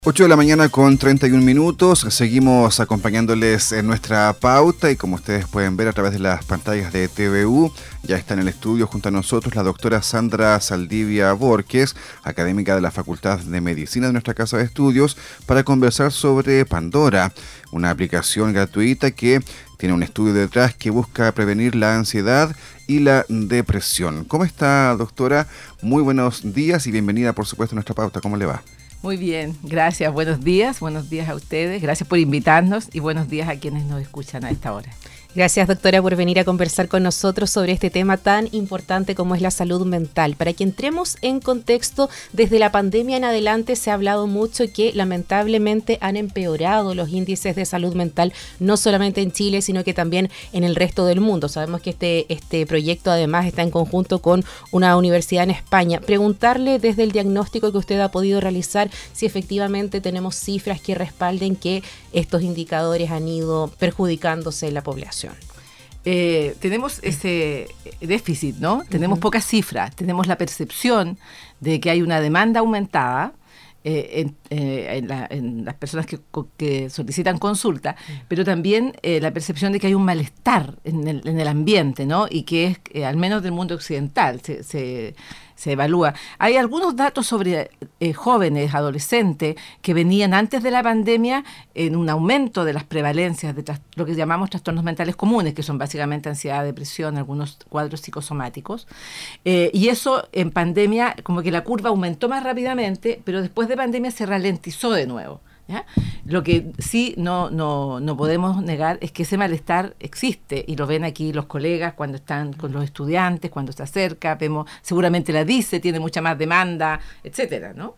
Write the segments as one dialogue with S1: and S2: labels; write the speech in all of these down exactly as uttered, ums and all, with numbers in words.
S1: ocho de la mañana con treinta y un minutos, seguimos acompañándoles en nuestra pauta y como ustedes pueden ver a través de las pantallas de T V U, ya está en el estudio junto a nosotros la doctora Sandra Saldivia Borges, académica de la Facultad de Medicina de nuestra Casa de Estudios, para conversar sobre Pandora, una aplicación gratuita que tiene un estudio detrás que busca prevenir la ansiedad y la depresión. ¿Cómo está, doctora? Muy buenos días y bienvenida, por supuesto, a nuestra pauta. ¿Cómo le va?
S2: Muy bien, gracias. Buenos días, buenos días a ustedes. Gracias por invitarnos y buenos días a quienes nos escuchan a esta hora.
S3: Gracias, doctora, por venir a conversar con nosotros sobre este tema tan importante como es la salud mental. Para que entremos en contexto, desde la pandemia en adelante se ha hablado mucho que lamentablemente han empeorado los índices de salud mental, no solamente en Chile, sino que también en el resto del mundo. Sabemos que este, este proyecto además está en conjunto con una universidad en España. Preguntarle desde el diagnóstico que usted ha podido realizar si efectivamente tenemos cifras que respalden que estos indicadores han ido perjudicándose en la población.
S2: Eh, tenemos ese déficit, ¿no? Uh-huh. Tenemos pocas cifras, tenemos la percepción de que hay una demanda aumentada eh, en, eh, en, la, en las personas que, que solicitan consulta, uh-huh. pero también eh, la percepción de que hay un malestar en el, en el ambiente, ¿no? Y que es, eh, al menos del mundo occidental, se, se se evalúa. Hay algunos datos sobre eh, jóvenes, adolescentes, que venían antes de la pandemia en un aumento de las prevalencias de tras, lo que llamamos trastornos mentales comunes, que son básicamente ansiedad, depresión, algunos cuadros psicosomáticos. Eh, y eso en pandemia, como que la curva aumentó más rápidamente, pero después de pandemia se ralentizó de nuevo. ¿Ya? Lo que sí no, no, no podemos negar es que ese malestar existe y lo ven aquí los colegas cuando están con los estudiantes, cuando se acerca, vemos, seguramente la dice, tiene mucha más demanda, etcétera, ¿no?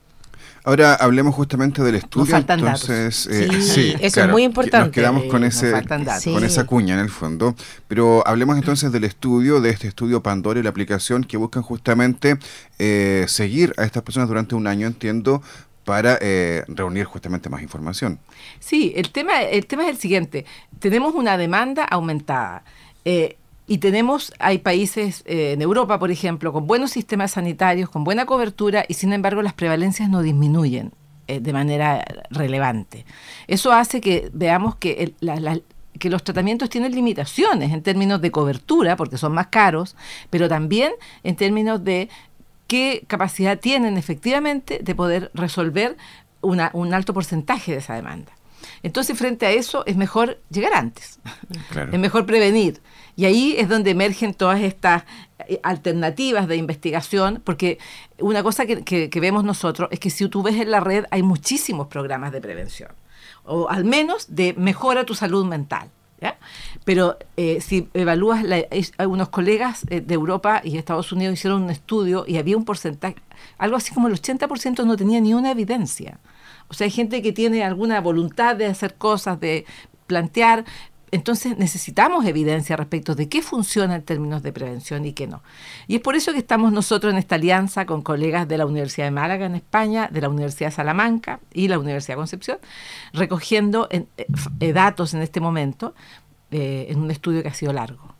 S1: Ahora hablemos justamente del estudio.
S2: Nos faltan
S1: entonces,
S2: datos.
S1: Eh,
S3: sí,
S1: sí,
S3: eso
S1: claro,
S3: es muy importante.
S1: Nos quedamos con,
S2: eh,
S1: ese,
S3: sí.
S1: con esa cuña en el fondo. Pero hablemos entonces del estudio, de este estudio Pandora y la aplicación que buscan justamente eh, seguir a estas personas durante un año, entiendo, para eh, reunir justamente más información.
S2: Sí, el tema, el tema es el siguiente. Tenemos una demanda aumentada eh, y tenemos, hay países eh, en Europa, por ejemplo, con buenos sistemas sanitarios, con buena cobertura y sin embargo las prevalencias no disminuyen eh, de manera relevante. Eso hace que veamos que, el, la, la, que los tratamientos tienen limitaciones en términos de cobertura, porque son más caros, pero también en términos de qué capacidad tienen efectivamente de poder resolver una, un alto porcentaje de esa demanda. Entonces, frente a eso, es mejor llegar antes, claro. Es mejor prevenir. Y ahí es donde emergen todas estas alternativas de investigación, porque una cosa que, que, que vemos nosotros es que si tú ves en la red hay muchísimos programas de prevención, o al menos de mejora tu salud mental. ¿Ya? Pero eh, si evalúas, la, es, unos colegas eh, de Europa y Estados Unidos hicieron un estudio y había un porcentaje, algo así como el ochenta por ciento no tenía ni una evidencia. O sea, hay gente que tiene alguna voluntad de hacer cosas, de plantear. Entonces necesitamos evidencia respecto de qué funciona en términos de prevención y qué no. Y es por eso que estamos nosotros en esta alianza con colegas de la Universidad de Málaga en España, de la Universidad de Salamanca y la Universidad de Concepción, recogiendo en, eh, datos en este momento eh, en un estudio que ha sido largo.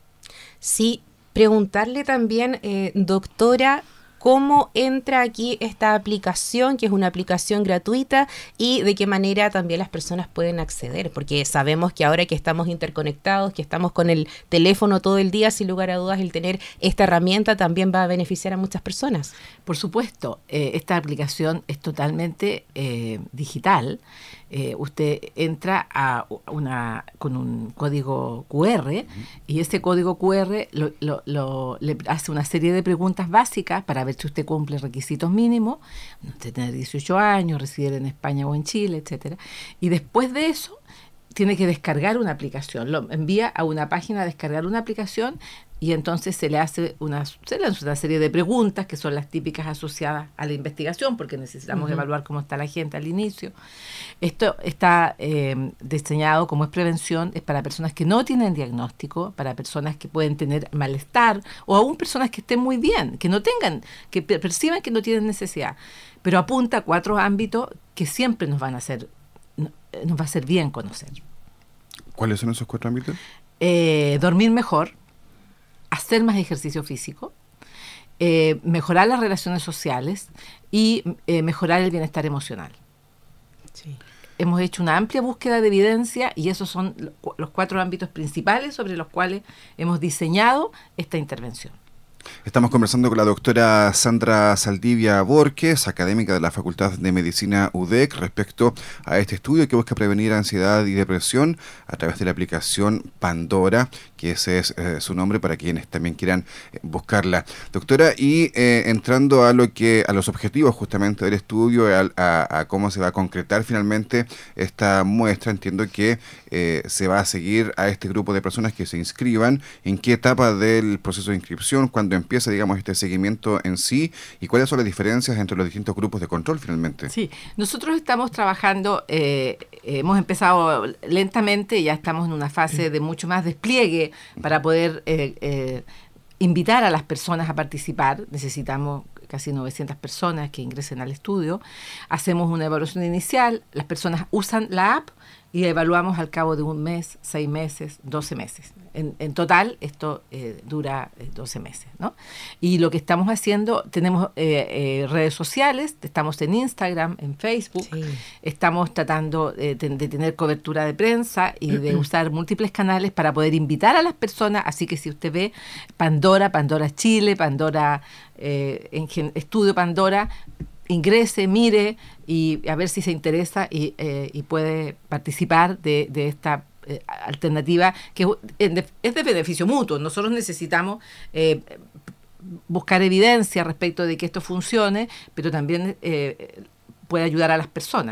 S3: Sí, preguntarle también, eh, doctora, ¿cómo entra aquí esta aplicación, que es una aplicación gratuita, y de qué manera también las personas pueden acceder? Porque sabemos que ahora que estamos interconectados, que estamos con el teléfono todo el día, sin lugar a dudas, el tener esta herramienta también va a beneficiar a muchas personas.
S2: Por supuesto, eh, esta aplicación es totalmente eh, digital. Eh, usted entra a una con un código cu erre uh-huh. y ese código cu erre lo, lo, lo, le hace una serie de preguntas básicas para ver si usted cumple requisitos mínimos, de tener dieciocho años, residir en España o en Chile, etcétera. Y después de eso tiene que descargar una aplicación, lo envía a una página a descargar una aplicación y entonces se le hace una, se le hace una serie de preguntas que son las típicas asociadas a la investigación, porque necesitamos uh-huh. evaluar cómo está la gente al inicio. Esto está eh, diseñado como es prevención, es para personas que no tienen diagnóstico, para personas que pueden tener malestar o aún personas que estén muy bien, que no tengan, que perciban que no tienen necesidad, pero apunta a cuatro ámbitos que siempre nos van a hacer, nos va a hacer bien conocer.
S1: ¿Cuáles son esos cuatro ámbitos?
S2: Eh, dormir mejor, hacer más ejercicio físico, eh, mejorar las relaciones sociales y eh, mejorar el bienestar emocional. Sí. Hemos hecho una amplia búsqueda de evidencia y esos son los cuatro ámbitos principales sobre los cuales hemos diseñado esta intervención.
S1: Estamos conversando con la doctora Sandra Saldivia Borges, académica de la Facultad de Medicina U D E C, respecto a este estudio que busca prevenir ansiedad y depresión a través de la aplicación Pandora, que ese es eh, su nombre para quienes también quieran eh, buscarla. Doctora, y eh, entrando a lo que a los objetivos justamente del estudio, a, a, a cómo se va a concretar finalmente esta muestra, entiendo que eh, se va a seguir a este grupo de personas que se inscriban, en qué etapa del proceso de inscripción, cuándo empieza, digamos, este seguimiento en sí, y cuáles son las diferencias entre los distintos grupos de control finalmente.
S2: Sí, nosotros estamos trabajando, eh, hemos empezado lentamente, ya estamos en una fase de mucho más despliegue para poder eh, eh, invitar a las personas a participar. Necesitamos casi novecientas personas que ingresen al estudio. Hacemos una evaluación inicial, las personas usan la app y evaluamos al cabo de un mes, seis meses, doce meses. En, en total, esto eh, dura eh, doce meses, ¿no? Y lo que estamos haciendo, tenemos eh, eh, redes sociales, estamos en Instagram, en Facebook, sí. Estamos tratando eh, de, de tener cobertura de prensa y de usar múltiples canales para poder invitar a las personas, así que si usted ve Pandora, Pandora Chile, Pandora, eh, en Estudio Pandora, ingrese, mire y a ver si se interesa y, eh, y puede participar de, de esta eh, alternativa que es de, es de beneficio mutuo. Nosotros necesitamos eh, buscar evidencia respecto de que esto funcione, pero también eh, puede ayudar a las personas.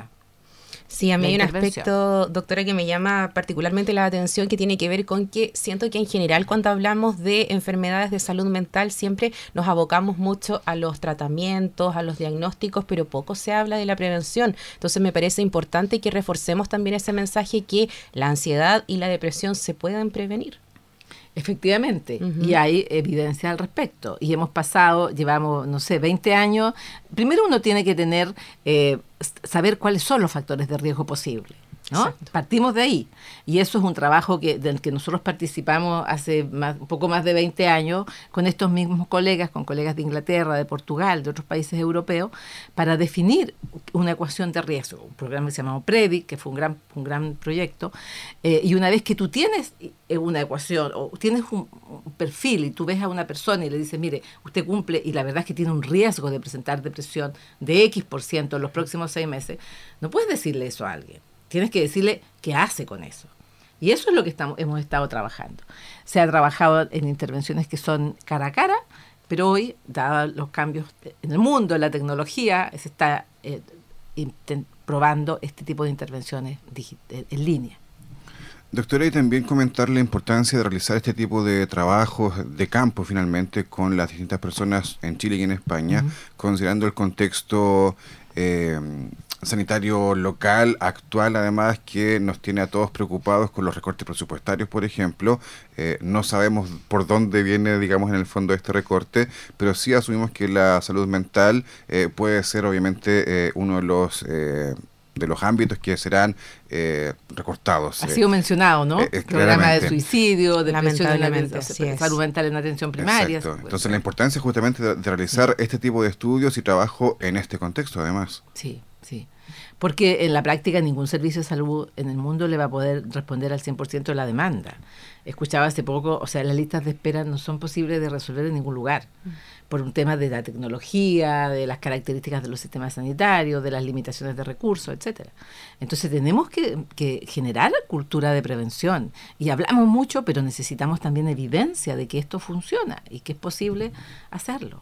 S3: Sí, a mí hay un aspecto, doctora, que me llama particularmente la atención, que tiene que ver con que siento que en general cuando hablamos de enfermedades de salud mental siempre nos abocamos mucho a los tratamientos, a los diagnósticos, pero poco se habla de la prevención. Entonces me parece importante que reforcemos también ese mensaje que la ansiedad y la depresión se pueden prevenir.
S2: Efectivamente, uh-huh. Y hay evidencia al respecto. Y hemos pasado, llevamos, no sé, veinte años. Primero uno tiene que tener, eh, saber cuáles son los factores de riesgo posibles, ¿no? Exacto. Partimos de ahí. Y eso es un trabajo que del que nosotros participamos hace más, un poco más de veinte años con estos mismos colegas, con colegas de Inglaterra, de Portugal, de otros países europeos, para definir una ecuación de riesgo. Un programa que se llamó PREDICT, que fue un gran, un gran proyecto. Eh, y una vez que tú tienes una ecuación o tienes un, un perfil y tú ves a una persona y le dices, mire, usted cumple y la verdad es que tiene un riesgo de presentar depresión de X por ciento en los próximos seis meses, no puedes decirle eso a alguien. Tienes que decirle qué hace con eso. Y eso es lo que estamos, hemos estado trabajando. Se ha trabajado en intervenciones que son cara a cara, pero hoy, dados los cambios en el mundo, en la tecnología, se está eh, intent- probando este tipo de intervenciones digi- en línea.
S1: Doctora, y también comentar la importancia de realizar este tipo de trabajos de campo finalmente con las distintas personas en Chile y en España, uh-huh. considerando el contexto eh, sanitario local, actual, además, que nos tiene a todos preocupados con los recortes presupuestarios, por ejemplo. Eh, no sabemos por dónde viene, digamos, en el fondo este recorte, pero sí asumimos que la salud mental eh, puede ser, obviamente, eh, uno de los... Eh, de los ámbitos que serán eh, recortados.
S2: Ha sido mencionado, ¿no?
S1: Eh, eh,
S2: Programa de suicidio, de
S3: lamentablemente,
S2: salud mental en atención primaria.
S1: Exacto. Entonces la importancia justamente de, de realizar sí. este tipo de estudios y trabajo en este contexto, además.
S2: Sí, sí. Porque en la práctica ningún servicio de salud en el mundo le va a poder responder al cien por ciento de la demanda. Escuchaba hace poco, o sea, las listas de espera no son posibles de resolver en ningún lugar, por un tema de la tecnología, de las características de los sistemas sanitarios, de las limitaciones de recursos, etcétera. Entonces tenemos que, que generar cultura de prevención. Y hablamos mucho, pero necesitamos también evidencia de que esto funciona y que es posible hacerlo.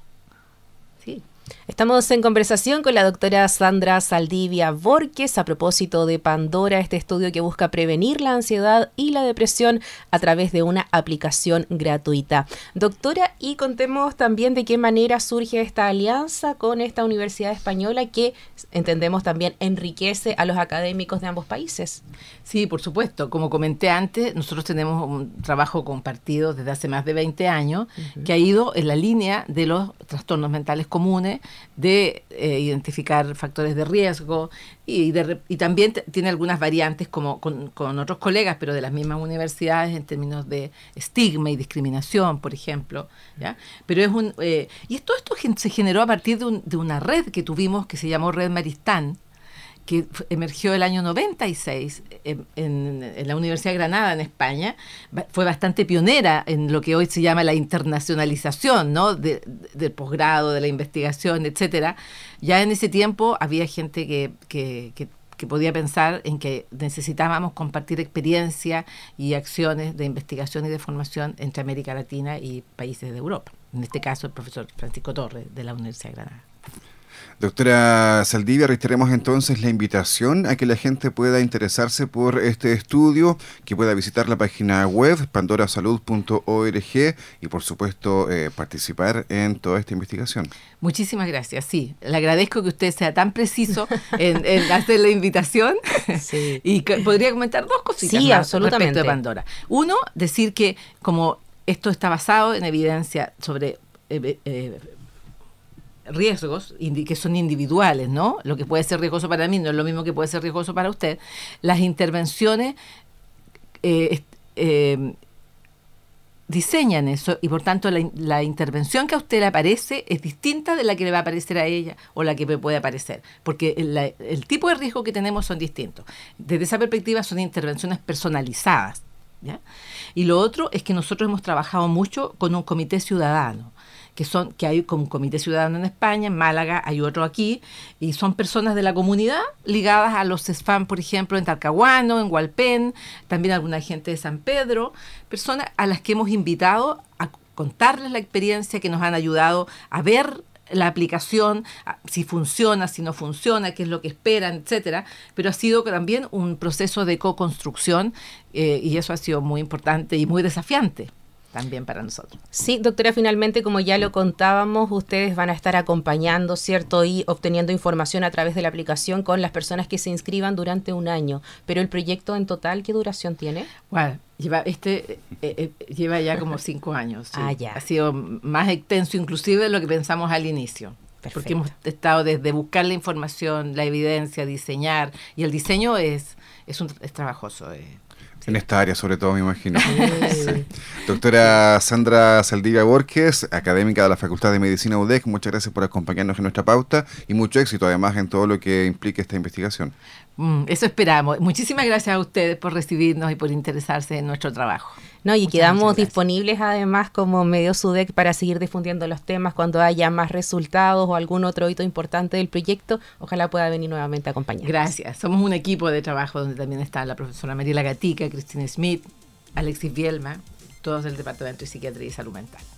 S2: Sí.
S3: Estamos en conversación con la doctora Sandra Saldivia Borges a propósito de Pandora, este estudio que busca prevenir la ansiedad y la depresión a través de una aplicación gratuita. Doctora, y contemos también de qué manera surge esta alianza con esta universidad española que entendemos también enriquece a los académicos de ambos países.
S2: Sí, por supuesto. Como comenté antes, nosotros tenemos un trabajo compartido desde hace más de veinte años uh-huh. que ha ido en la línea de los trastornos mentales comunes, de eh, identificar factores de riesgo y, de, y también t- tiene algunas variantes como con, con otros colegas, pero de las mismas universidades en términos de estigma y discriminación, por ejemplo, ¿ya? Pero es un eh, y todo esto gen- se generó a partir de, un, de una red que tuvimos que se llamó Red Maristán, que emergió el año noventa y seis en, en, en la Universidad de Granada, en España, fue bastante pionera en lo que hoy se llama la internacionalización, ¿no? de, de, del posgrado, de la investigación, etcétera. Ya en ese tiempo había gente que, que, que, que podía pensar en que necesitábamos compartir experiencia y acciones de investigación y de formación entre América Latina y países de Europa. En este caso, el profesor Francisco Torres, de la Universidad de Granada.
S1: Doctora Saldivia, reiteremos entonces la invitación a que la gente pueda interesarse por este estudio, que pueda visitar la página web pandora salud punto org y por supuesto eh, participar en toda esta investigación.
S2: Muchísimas gracias, sí. Le agradezco que usted sea tan preciso en, en hacer la invitación. Sí. Y que podría comentar dos cositas
S3: sí,
S2: más
S3: absolutamente.
S2: respecto de Pandora. Uno, decir que como esto está basado en evidencia sobre eh, eh, riesgos que son individuales, ¿no? Lo que puede ser riesgoso para mí no es lo mismo que puede ser riesgoso para usted. Las intervenciones eh, eh, diseñan eso y por tanto la, la intervención que a usted le aparece es distinta de la que le va a aparecer a ella o la que me puede aparecer, porque el, el tipo de riesgo que tenemos son distintos. Desde esa perspectiva son intervenciones personalizadas, ¿ya? Y lo otro es que nosotros hemos trabajado mucho con un comité ciudadano, que son que hay como un comité ciudadano en España, en Málaga hay otro aquí, y son personas de la comunidad ligadas a los CESFAM, por ejemplo, en Talcahuano, en Hualpén, también alguna gente de San Pedro, personas a las que hemos invitado a contarles la experiencia, que nos han ayudado a ver la aplicación, si funciona, si no funciona, qué es lo que esperan, etcétera, pero ha sido también un proceso de co-construcción eh, y eso ha sido muy importante y muy desafiante también para nosotros.
S3: Sí, doctora, finalmente, como ya lo contábamos, ustedes van a estar acompañando, ¿cierto? Y obteniendo información a través de la aplicación con las personas que se inscriban durante un año. Pero el proyecto en total, ¿qué duración tiene?
S2: Bueno, lleva, este, eh, eh, lleva ya como cinco años. Sí.
S3: Ah, ya.
S2: Ha sido más extenso inclusive de lo que pensamos al inicio. Perfecto. Porque hemos estado desde buscar la información, la evidencia, diseñar. Y el diseño es, es, un, es trabajoso. Eh.
S1: Sí. En esta área, sobre todo, me imagino. Sí. Doctora Sandra Saldivia Borges, académica de la Facultad de Medicina U D E C, muchas gracias por acompañarnos en nuestra pauta y mucho éxito, además, en todo lo que implique esta investigación.
S2: Mm, eso esperamos. Muchísimas gracias a ustedes por recibirnos y por interesarse en nuestro trabajo.
S3: No, y
S2: muchas,
S3: quedamos
S2: muchas
S3: disponibles además como medios U D E C para seguir difundiendo los temas cuando haya más resultados o algún otro hito importante del proyecto. Ojalá pueda venir nuevamente a acompañarnos.
S2: Gracias. Somos un equipo de trabajo donde también está la profesora Mariela Gatica, Cristina Smith, Alexis Bielma, todos del Departamento de Psiquiatría y Salud Mental.